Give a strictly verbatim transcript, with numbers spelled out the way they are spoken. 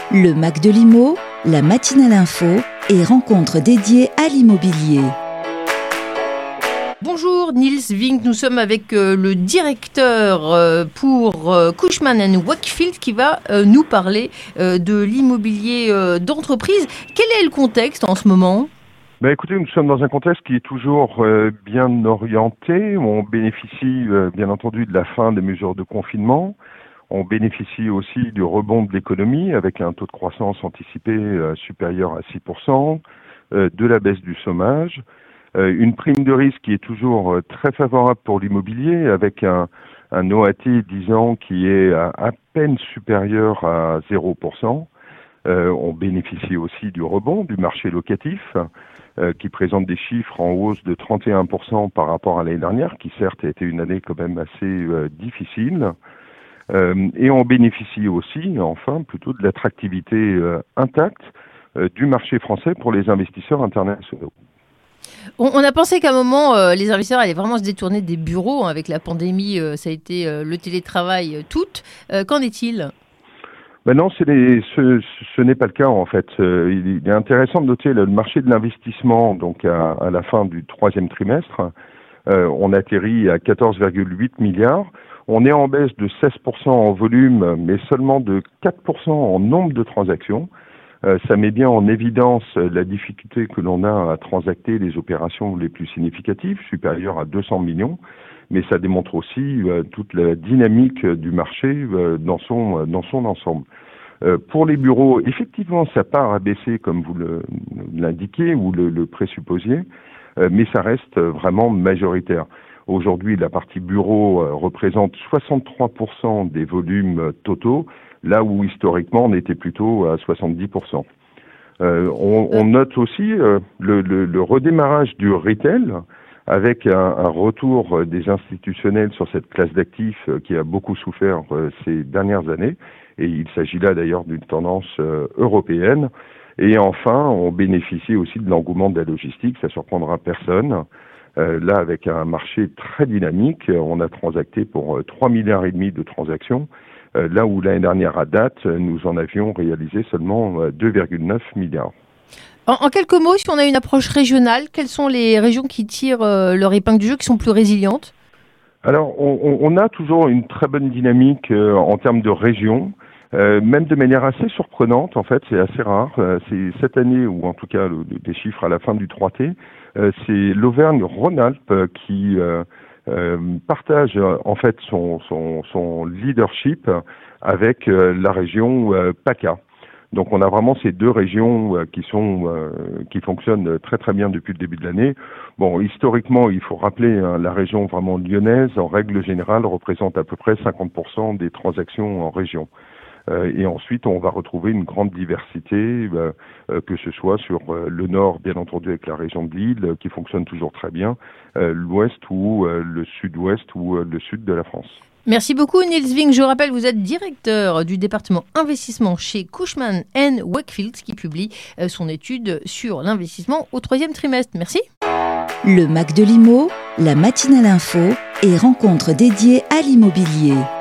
Le Mac de l'Imo, la matinale info et rencontres dédiées à l'immobilier. Bonjour Niels Vink, nous sommes avec euh, le directeur euh, pour euh, Cushman and Wakefield qui va euh, nous parler euh, de l'immobilier euh, d'entreprise. Quel est le contexte en ce moment ? Ben écoutez, nous sommes dans un contexte qui est toujours euh, bien orienté. On bénéficie euh, bien entendu de la fin des mesures de confinement. On bénéficie aussi du rebond de l'économie avec un taux de croissance anticipé euh, supérieur à six pour cent, euh, de la baisse du chômage, euh, une prime de risque qui est toujours euh, très favorable pour l'immobilier avec un, un O A T dix ans qui est à, à peine supérieur à zéro pour cent. Euh, on bénéficie aussi du rebond du marché locatif euh, qui présente des chiffres en hausse de trente et un pour cent par rapport à l'année dernière, qui certes a été une année quand même assez euh, difficile. Euh, et on bénéficie aussi, enfin, plutôt de l'attractivité euh, intacte euh, du marché français pour les investisseurs internationaux. On, on a pensé qu'à un moment, euh, les investisseurs allaient vraiment se détourner des bureaux. Hein, avec la pandémie, euh, ça a été euh, le télétravail, euh, tout. Euh, qu'en est-il ? Ben non, c'est les, ce, ce n'est pas le cas en fait. Euh, il, il est intéressant de noter le marché de l'investissement, donc à, à la fin du troisième trimestre, euh, on atterrit à quatorze virgule huit milliards. On est en baisse de seize pour cent en volume, mais seulement de quatre pour cent en nombre de transactions. Euh, ça met bien en évidence la difficulté que l'on a à transacter les opérations les plus significatives, supérieures à deux cents millions. Mais ça démontre aussi euh, toute la dynamique du marché euh, dans son, dans son ensemble. Euh, pour les bureaux, effectivement, ça part à baisser, comme vous le, l'indiquez ou le, le présupposiez, euh, mais ça reste vraiment majoritaire. Aujourd'hui, la partie bureau euh, représente soixante-trois pour cent des volumes euh, totaux, là où historiquement on était plutôt à soixante-dix pour cent. Euh, on, on note aussi euh, le, le, le redémarrage du retail, avec un, un retour des institutionnels sur cette classe d'actifs qui a beaucoup souffert euh, ces dernières années. Et il s'agit là d'ailleurs d'une tendance euh, européenne. Et enfin, on bénéficie aussi de l'engouement de la logistique, ça surprendra personne. Euh, là, avec un marché très dynamique, on a transacté pour trois milliards et demi de transactions, euh, là où l'année dernière à date, nous en avions réalisé seulement deux virgule neuf milliards. En, en quelques mots, si on a une approche régionale, quelles sont les régions qui tirent euh, leur épingle du jeu, qui sont plus résilientes ? Alors, on, on a toujours une très bonne dynamique euh, en termes de région, euh, même de manière assez surprenante, en fait, c'est assez rare. Euh, c'est cette année, ou en tout cas le, des chiffres à la fin du trois T, euh, c'est l'Auvergne-Rhône-Alpes qui euh, euh, partage en fait son, son, son leadership avec euh, la région euh, PACA. Donc on a vraiment ces deux régions euh, qui sont euh, qui fonctionnent très très bien depuis le début de l'année. Bon, historiquement, il faut rappeler, hein, la région vraiment lyonnaise, en règle générale, représente à peu près cinquante pour cent des transactions en région. Euh, et ensuite, on va retrouver une grande diversité, euh, euh, que ce soit sur euh, le nord, bien entendu, avec la région de Lille, euh, qui fonctionne toujours très bien, euh, l'ouest ou euh, le sud-ouest ou euh, le sud de la France. Merci beaucoup Niels Vink. Je rappelle, vous êtes directeur du département investissement chez Cushman and Wakefield qui publie son étude sur l'investissement au troisième trimestre. Merci. Le Mac de l'Imo, la matinale info et rencontres dédiées à l'immobilier.